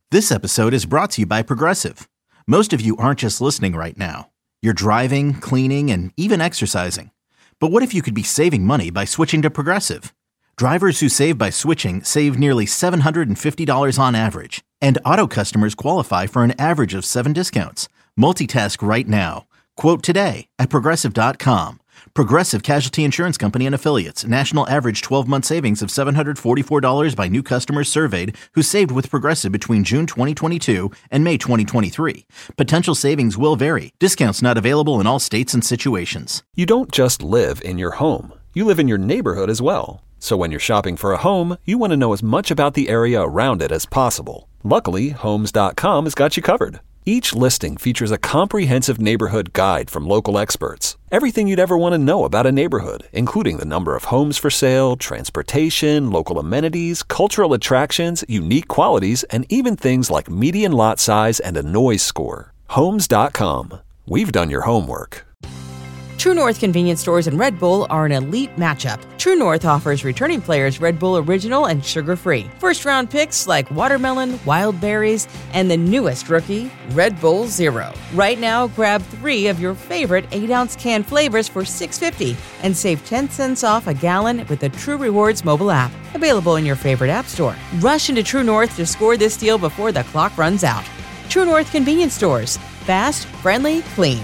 This episode is brought to you by Progressive. Most of you aren't just listening right now. You're driving, cleaning, and even exercising. But what if you could be saving money by switching to Progressive? Drivers who save by switching save nearly $750 on average. And auto customers qualify for an average of 7 discounts. Multitask right now. Quote today at Progressive.com. Progressive Casualty Insurance Company and Affiliates. National average 12-month savings of $744 by new customers surveyed who saved with Progressive between June 2022 and May 2023. Potential savings will vary. Discounts not available in all states and situations. You don't just live in your home. You live in your neighborhood as well. So when you're shopping for a home, you want to know as much about the area around it as possible. Luckily, Homes.com has got you covered. Each listing features a comprehensive neighborhood guide from local experts. Everything you'd ever want to know about a neighborhood, including the number of homes for sale, transportation, local amenities, cultural attractions, unique qualities, and even things like median lot size and a noise score. Homes.com. We've done your homework. True North convenience stores and Red Bull are an elite matchup. True North offers returning players Red Bull Original and sugar-free. First-round picks like watermelon, wild berries, and the newest rookie, Red Bull Zero. Right now, grab 3 of your favorite 8-ounce can flavors for $6.50 and save 10 cents off a gallon with the True Rewards mobile app. Available in your favorite app store. Rush into True North to score this deal before the clock runs out. True North convenience stores. Fast, friendly, clean.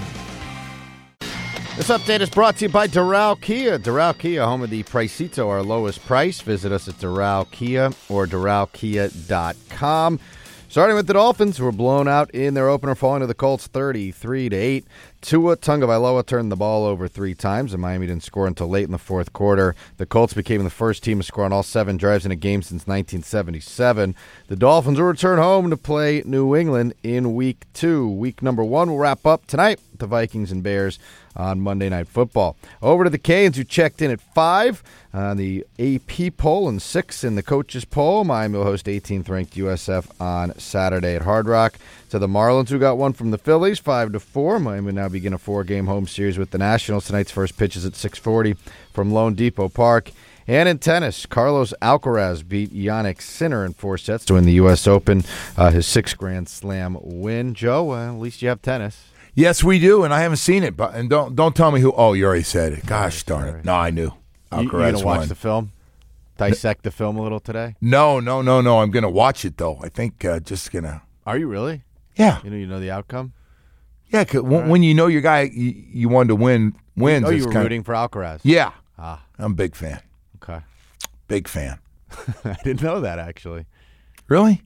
This update is brought to you by Doral Kia. Doral Kia, home of the Pricito, our lowest price. Visit us at Doral Kia or DoralKia.com. Starting with the Dolphins, who were blown out in their opener, falling to the Colts 33-8. Tua Tagovailoa turned the ball over 3 times, and Miami didn't score until late in the fourth quarter. The Colts became the first team to score on all 7 drives in a game since 1977. The Dolphins will return home to play New England in Week 2. Week number 1 will wrap up tonight with the Vikings and Bears on Monday Night Football. Over to the Canes, who checked in at 5 on the AP poll and 6 in the coaches poll. Miami will host 18th-ranked USF on Saturday at Hard Rock. To the Marlins, who got one from the Phillies, 5-4. Miami will now begin a 4-game home series with the Nationals. Tonight's first pitch is at 6:40 from Lone Depot Park. And in tennis, Carlos Alcaraz beat Jannik Sinner in 4 sets to win the U.S. Open, his 6th Grand Slam win. Joe, at least you have tennis. Yes, we do, and I haven't seen it. But and don't tell me who. Oh, you already said it. Gosh darn it! No, I knew. You gonna watch the film? Dissect the film a little today? No. I'm gonna watch it though. I think just gonna. Are you really? Yeah. You know the outcome? Yeah, cause when you know your guy, you wanted to wins. Oh, you were rooting for Alcaraz? Yeah. I'm a big fan. Okay. Big fan. I didn't know that, actually. Really?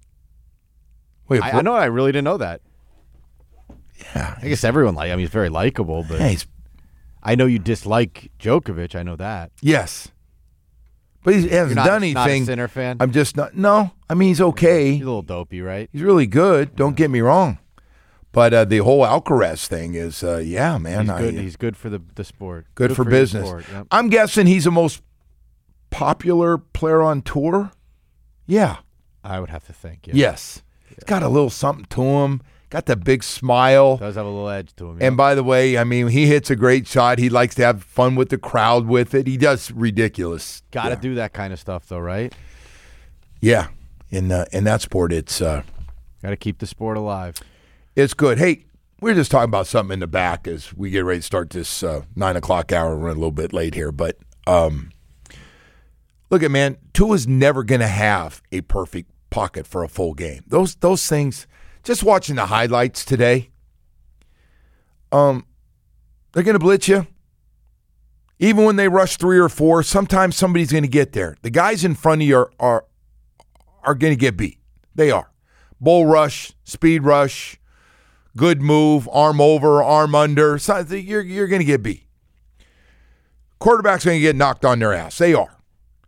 Wait, I know. I really didn't know that. Yeah. I guess everyone he's very likable, but I know you dislike Djokovic. I know that. Yes. But he hasn't done anything. Not a Sinner fan? I'm just not. No. I mean, he's okay. He's a little dopey, right? He's really good. Don't get me wrong. But the whole Alcaraz thing is, man. He's good for the sport. Good for business. Sport, yep. I'm guessing he's the most popular player on tour. Yeah. I would have to think. Yeah. Yes. He's got a little something to him. Got that big smile. Does have a little edge to him. And by the way, I mean, he hits a great shot. He likes to have fun with the crowd with it. He does ridiculous. Got to do that kind of stuff, though, right? Yeah. In that sport, it's got to keep the sport alive. It's good. Hey, we're just talking about something in the back as we get ready to start this 9 o'clock hour. We're a little bit late here, but look at man, Tua's never going to have a perfect pocket for a full game. Those things. Just watching the highlights today, they're going to blitz you. Even when they rush 3 or 4, sometimes somebody's going to get there. The guys in front of you are going to get beat. They are. Bull rush, speed rush, good move, arm over, arm under. So you're going to get beat. Quarterback's going to get knocked on their ass. They are.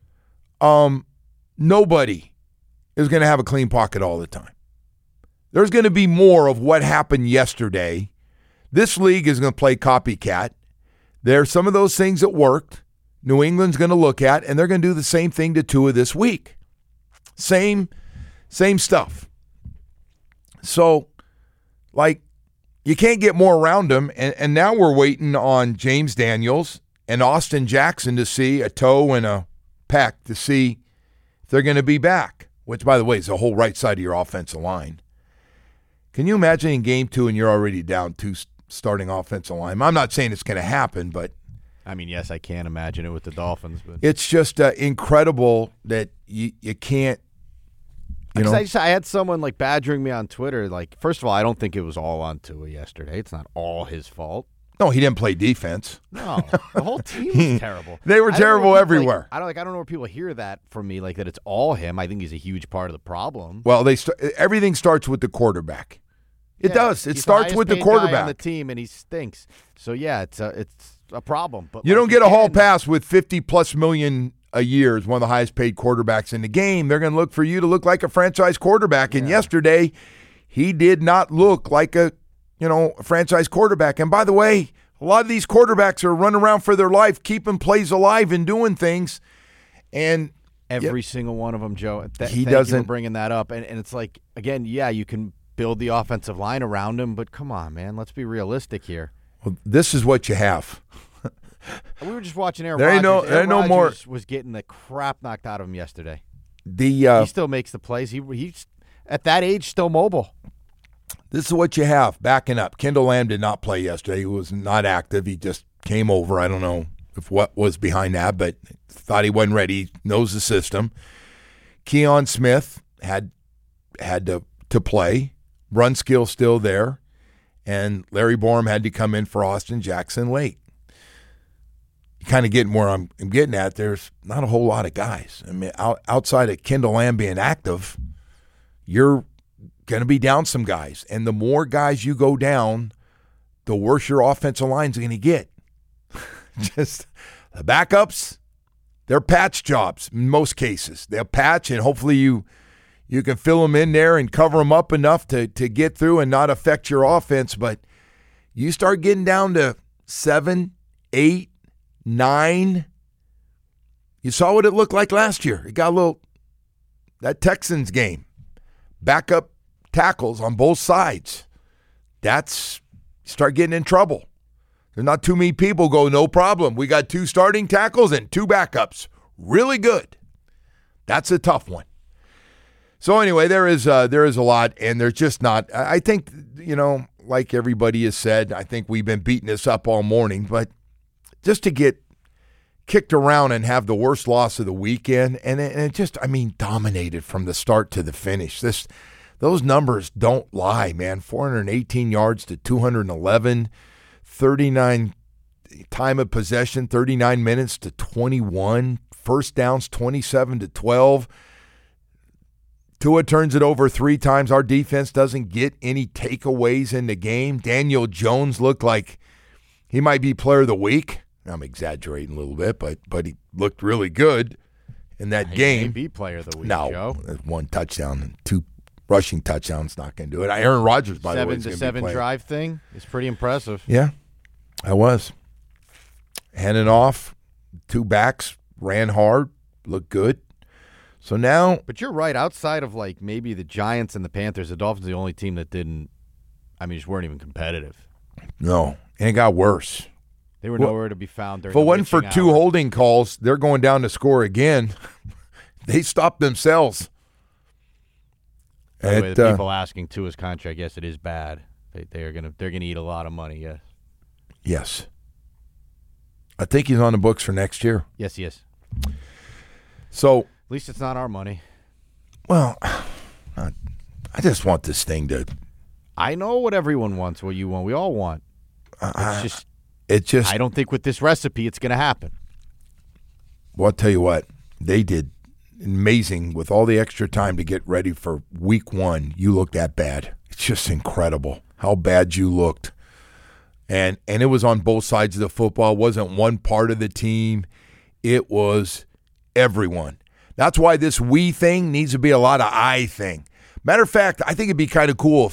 Nobody is going to have a clean pocket all the time. There's going to be more of what happened yesterday. This league is going to play copycat. There's some of those things that worked. New England's going to look at, and they're going to do the same thing to Tua this week. Same stuff. So, you can't get more around them, and now we're waiting on James Daniels and Austin Jackson to see a toe and a pec to see if they're going to be back. which, by the way, is the whole right side of your offensive line. Can you imagine in game 2 and you're already down 2 starting offensive line? I'm not saying it's going to happen, but I mean, yes, I can imagine it with the Dolphins. But it's just incredible that you can't, you know. I had someone like badgering me on Twitter. Like, first of all, I don't think it was all on Tua yesterday. It's not all his fault. No, he didn't play defense. No, the whole team was terrible. They were terrible everywhere. I don't know where people hear that from me, like that it's all him. I think he's a huge part of the problem. Well, everything starts with the quarterback. It does. It starts with the quarterback on the team, and he stinks. So yeah, it's a problem. But you don't get a hall pass with $50+ million a year as one of the highest paid quarterbacks in the game. They're going to look for you to look like a franchise quarterback. And yesterday, he did not look like a franchise quarterback. And by the way, a lot of these quarterbacks are running around for their life, keeping plays alive and doing things. And every single one of them, Joe. He thank doesn't you for bringing that up. And it's like, again, yeah, you can build the offensive line around him, but come on, man, let's be realistic here. Well, this is what you have. We were just watching Aaron Rodgers. Aaron Rodgers was getting the crap knocked out of him yesterday. He still makes the plays. He's at that age still mobile. This is what you have backing up. Kendall Lamb did not play yesterday. He was not active. He just came over. I don't know if what was behind that, but thought he wasn't ready. He knows the system. Keon Smith had to play. Run skill still there. And Larry Borum had to come in for Austin Jackson late. You kind of getting where I'm getting at. There's not a whole lot of guys. I mean, outside of Kendall Lamb being active, you're going to be down some guys. And the more guys you go down, the worse your offensive line's going to get. Just the backups, they're patch jobs in most cases. They'll patch, and hopefully you can fill them in there and cover them up enough to get through and not affect your offense. But you start getting down to 7, 8, 9. You saw what it looked like last year. It got a little – that Texans game, backup tackles on both sides. That's – start getting in trouble. There's not too many people go, no problem. We got 2 starting tackles and 2 backups. Really good. That's a tough one. So anyway, there is a lot, and there's just not – I think, like everybody has said, I think we've been beating this up all morning, but just to get kicked around and have the worst loss of the weekend, and it just, dominated from the start to the finish. Those numbers don't lie, man. 418 yards to 211, 39 time of possession, 39 minutes to 21, first downs 27 to 12. Tua turns it over 3 times. Our defense doesn't get any takeaways in the game. Daniel Jones looked like he might be player of the week. I'm exaggerating a little bit, but he looked really good in that game. He may be player of the week, no, Joe. 1 touchdown and 2 rushing touchdowns not going to do it. Aaron Rodgers, by the way, is going to be playing. 7-7 drive thing is pretty impressive. Yeah, I was. Handing off, 2 backs, ran hard, looked good. So now, but you're right. Outside of like maybe the Giants and the Panthers, the Dolphins are the only team that didn't. Just weren't even competitive. No, and it got worse. They were nowhere to be found. If it wasn't for 2 holding calls, they're going down to score again. They stopped themselves. By the way, the people asking Tua's contract, yes, it is bad. They're gonna eat a lot of money. Yes. Yes. I think he's on the books for next year. Yes, he is. So at least it's not our money. Well, I just want this thing to. I know what everyone wants. What you want, we all want. It's just. I don't think with this recipe it's going to happen. Well, I'll tell you what, they did amazing with all the extra time to get ready for week 1. You looked that bad. It's just incredible how bad you looked. And it was on both sides of the football. It wasn't one part of the team. It was everyone. That's why this we thing needs to be a lot of I thing. Matter of fact, I think it'd be kind of cool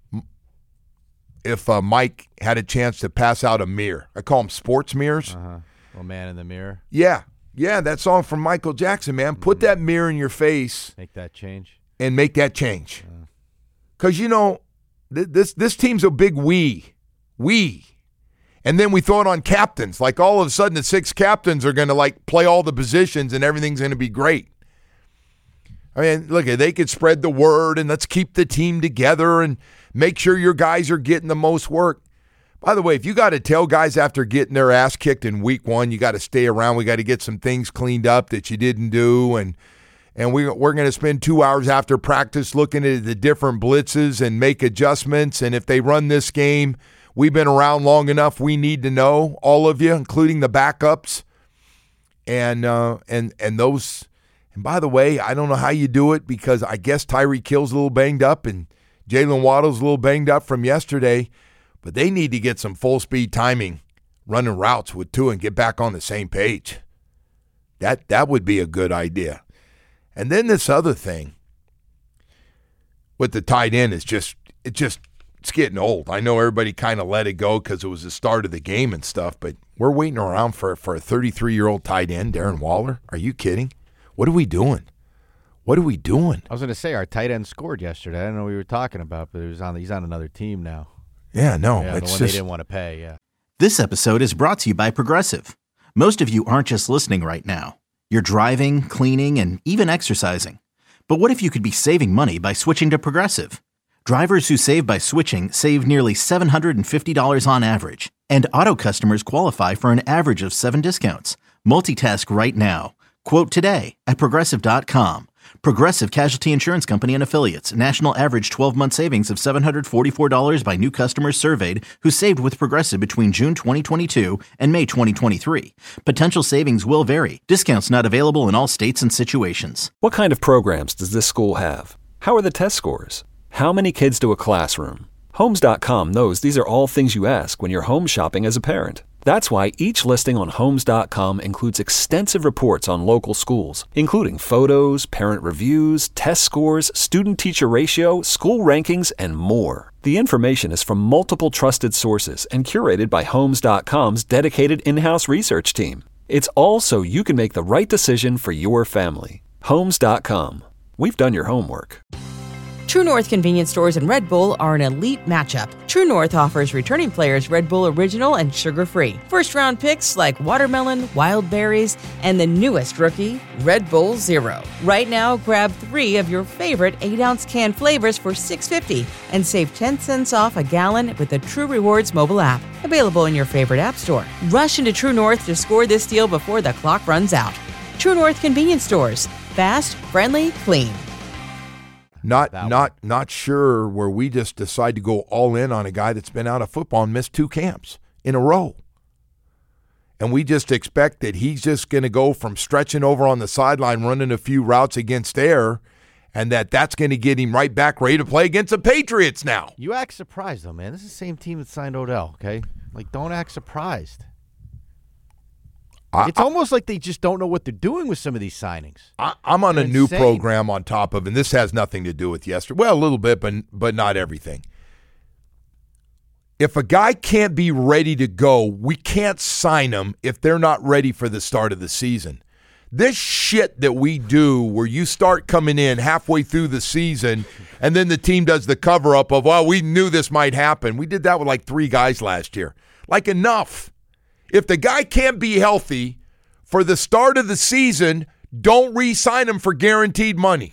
if Mike had a chance to pass out a mirror. I call them sports mirrors. Well, Man in the Mirror. Yeah, that song from Michael Jackson, man. Put that mirror in your face. Make that change. And make that change. Because, this team's a big we. And then we throw it on captains. Like all of a sudden the 6 captains are going to play all the positions and everything's going to be great. I mean, look, they could spread the word and let's keep the team together and make sure your guys are getting the most work. By the way, if you got to tell guys after getting their ass kicked in week 1, you got to stay around. We got to get some things cleaned up that you didn't do. And we're going to spend 2 hours after practice looking at the different blitzes and make adjustments. And if they run this game, we've been around long enough. We need to know, all of you, including the backups. And those. And by the way, I don't know how you do it because I guess Tyreek Hill's a little banged up and Jalen Waddle's a little banged up from yesterday. But they need to get some full-speed timing, running routes with Tua and get back on the same page. That would be a good idea. And then this other thing with the tight end is it's getting old. I know everybody kind of let it go because it was the start of the game and stuff, but we're waiting around for a 33-year-old tight end, Darren Waller. Are you kidding? What are we doing? What are we doing? I was going to say our tight end scored yesterday. I don't know what we were talking about, but he's on another team now. Yeah, no. Yeah, it's the one they didn't want to pay, yeah. This episode is brought to you by Progressive. Most of you aren't just listening right now. You're driving, cleaning, and even exercising. But what if you could be saving money by switching to Progressive? Drivers who save by switching save nearly $750 on average. And auto customers qualify for an average of 7 discounts. Multitask right now. Quote today at Progressive.com. Progressive Casualty Insurance Company and Affiliates. National average 12-month savings of $744 by new customers surveyed who saved with Progressive between June 2022 and May 2023. Potential savings will vary. Discounts not available in all states and situations. What kind of programs does this school have? How are the test scores? How many kids do a classroom? Homes.com knows these are all things you ask when you're home shopping as a parent. That's why each listing on Homes.com includes extensive reports on local schools, including photos, parent reviews, test scores, student-teacher ratio, school rankings, and more. The information is from multiple trusted sources and curated by Homes.com's dedicated in-house research team. It's all so you can make the right decision for your family. Homes.com. We've done your homework. True North convenience stores and Red Bull are an elite matchup. True North offers returning players Red Bull Original and sugar-free. First-round picks like watermelon, wild berries, and the newest rookie, Red Bull Zero. Right now, grab 3 of your favorite 8-ounce can flavors for $6.50 and save 10 cents off a gallon with the True Rewards mobile app. Available in your favorite app store. Rush into True North to score this deal before the clock runs out. True North convenience stores. Fast, friendly, clean. Not sure where we just decide to go all in on a guy that's been out of football and missed 2 camps in a row. And we just expect that he's just going to go from stretching over on the sideline, running a few routes against air, and that's going to get him right back ready to play against the Patriots now. You act surprised, though, man. This is the same team that signed Odell, okay? Like, don't act surprised. It's almost like they just don't know what they're doing with some of these signings. I'm on a new program on top of, and this has nothing to do with yesterday. Well, a little bit, but not everything. If a guy can't be ready to go, we can't sign him if they're not ready for the start of the season. This shit that we do where you start coming in halfway through the season and then the team does the cover-up of, well, we knew this might happen. We did that with like 3 guys last year. Like, enough. If the guy can't be healthy for the start of the season, don't re-sign him for guaranteed money.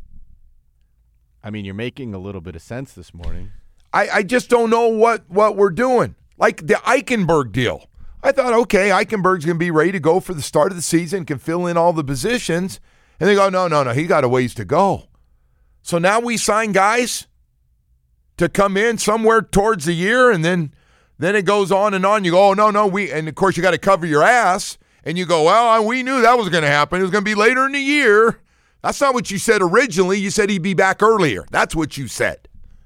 I mean, you're making a little bit of sense this morning. I just don't know what we're doing. Like the Eichenberg deal. I thought, okay, Eichenberg's going to be ready to go for the start of the season, can fill in all the positions. And they go, no, he got a ways to go. So now we sign guys to come in somewhere towards the year, and then it goes on and on. You go, oh, no, and of course you got to cover your ass. And you go, well, we knew that was going to happen. It was going to be later in the year. That's not what you said originally. You said he'd be back earlier. That's what you said.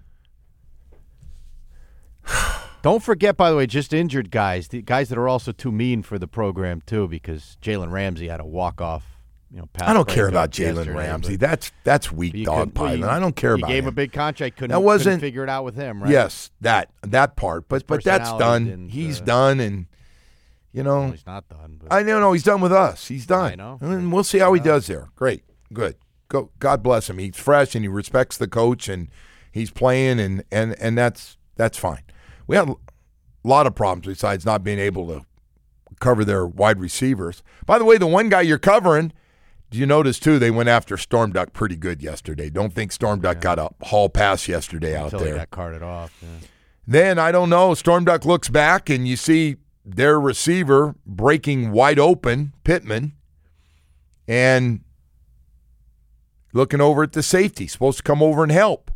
Don't forget, by the way, just injured guys, the guys that are also too mean for the program, too, because Jalen Ramsey had a walk-off. I don't care about Jalen Ramsey. That's weak dog pie. I don't care about him. You gave him a big contract. Couldn't figure it out with him, right? Yes, that part. But that's done. He's done, and no, he's not done. But I know he's done with us. He's done. I know. And we'll see how he does there. Great, good. Go. God bless him. He's fresh and he respects the coach and he's playing and that's fine. We had a lot of problems besides not being able to cover their wide receivers. By the way, the one guy you're covering Do you notice, too, they went after Storm Duck pretty good yesterday. Don't think Storm Duck got a hall pass yesterday out there. Until he got carted off. Yeah. Then, I don't know, Storm Duck looks back and you see their receiver breaking wide open, Pittman, and looking over at the safety, supposed to come over and help.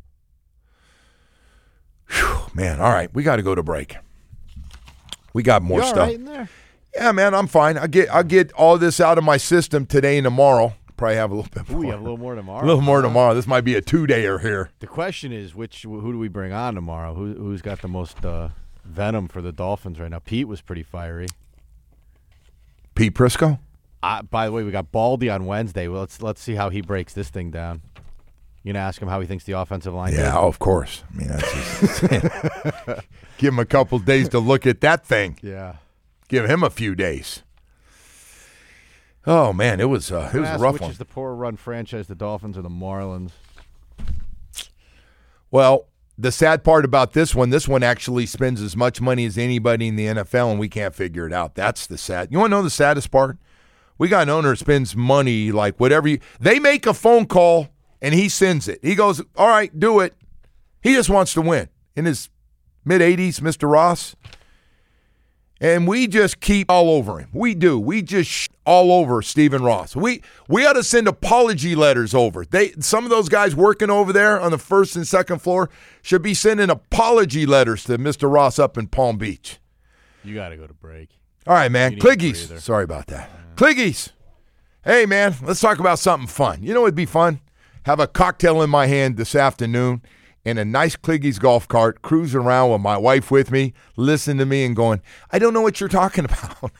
Whew, man, all right, we got to go to break. We got more stuff. Right in there? Yeah, man, I'm fine. I'll get all this out of my system today and tomorrow. Probably have a little bit more. Ooh, you have a little more tomorrow. A little more tomorrow. This might be a 2-dayer here. The question is, who do we bring on tomorrow? Who's got the most venom for the Dolphins right now? Pete was pretty fiery. Pete Prisco? By the way, we got Baldy on Wednesday. Well, let's see how he breaks this thing down. You gonna ask him how he thinks the offensive line did? Yeah, of course. I mean, that's just give him a couple days to look at that thing. Yeah. Give him a few days. Oh man, it was a rough which one. Which is the poor run franchise, the Dolphins or the Marlins? Well, the sad part about this one actually spends as much money as anybody in the NFL, and we can't figure it out. That's the sad. You want to know the saddest part? We got an owner that spends money like whatever they make a phone call and he sends it. He goes, all right, do it. He just wants to win. In his mid-80s, Mr. Ross. And we just keep all over him. We do. We just all over Stephen Ross. We ought to send apology letters over. Some of those guys working over there on the first and second floor should be sending apology letters to Mr. Ross up in Palm Beach. You got to go to break. All right, man. Cliggies. Sorry about that. Cliggies. Hey, man, let's talk about something fun. You know what would be fun? Have a cocktail in my hand this afternoon and a nice Cliggies golf cart, cruising around with my wife with me, listening to me and going, I don't know what you're talking about.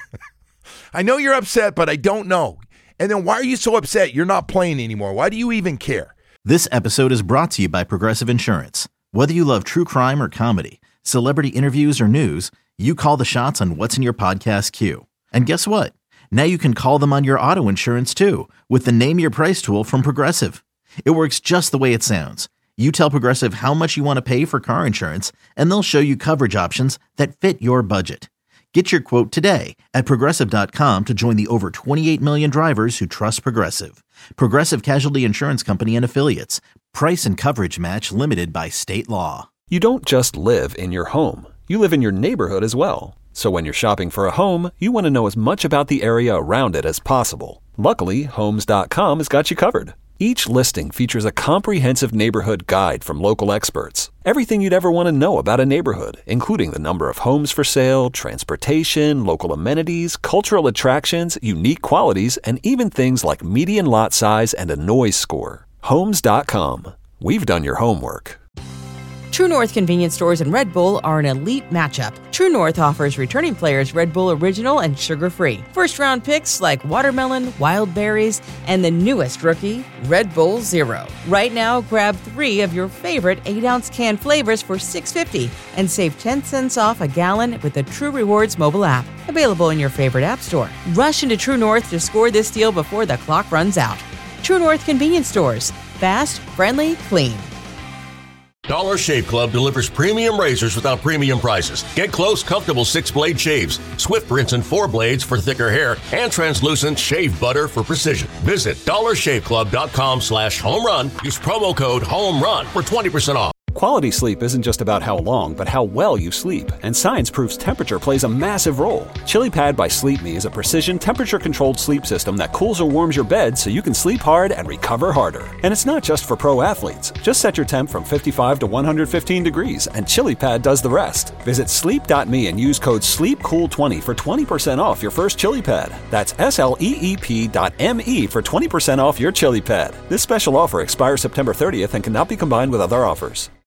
I know you're upset, but I don't know. And then why are you so upset? You're not playing anymore. Why do you even care? This episode is brought to you by Progressive Insurance. Whether you love true crime or comedy, celebrity interviews or news, you call the shots on what's in your podcast queue. And guess what? Now you can call them on your auto insurance too with the Name Your Price tool from Progressive. It works just the way it sounds. You tell Progressive how much you want to pay for car insurance, and they'll show you coverage options that fit your budget. Get your quote today at Progressive.com to join the over 28 million drivers who trust Progressive. Progressive Casualty Insurance Company and Affiliates. Price and coverage match limited by state law. You don't just live in your home. You live in your neighborhood as well. So when you're shopping for a home, you want to know as much about the area around it as possible. Luckily, Homes.com has got you covered. Each listing features a comprehensive neighborhood guide from local experts. Everything you'd ever want to know about a neighborhood, including the number of homes for sale, transportation, local amenities, cultural attractions, unique qualities, and even things like median lot size and a noise score. Homes.com. We've done your homework. True North convenience stores and Red Bull are an elite matchup. True North offers returning players Red Bull Original and sugar-free. First-round picks like watermelon, wild berries, and the newest rookie, Red Bull Zero. Right now, grab 3 of your favorite 8-ounce can flavors for $6.50 and save 10 cents off a gallon with the True Rewards mobile app. Available in your favorite app store. Rush into True North to score this deal before the clock runs out. True North convenience stores. Fast, friendly, clean. Dollar Shave Club delivers premium razors without premium prices. Get close, comfortable 6-blade shaves, swift rinse and 4 blades for thicker hair, and translucent shave butter for precision. Visit dollarshaveclub.com/homerun. Use promo code HOMERUN for 20% off. Quality sleep isn't just about how long, but how well you sleep. And science proves temperature plays a massive role. ChiliPad by Sleep Me is a precision temperature-controlled sleep system that cools or warms your bed so you can sleep hard and recover harder. And it's not just for pro athletes. Just set your temp from 55 to 115 degrees, and ChiliPad does the rest. Visit sleep.me and use code SLEEPCOOL20 for 20% off your first ChiliPad. That's SLEEP.me for 20% off your ChiliPad. This special offer expires September 30th and cannot be combined with other offers.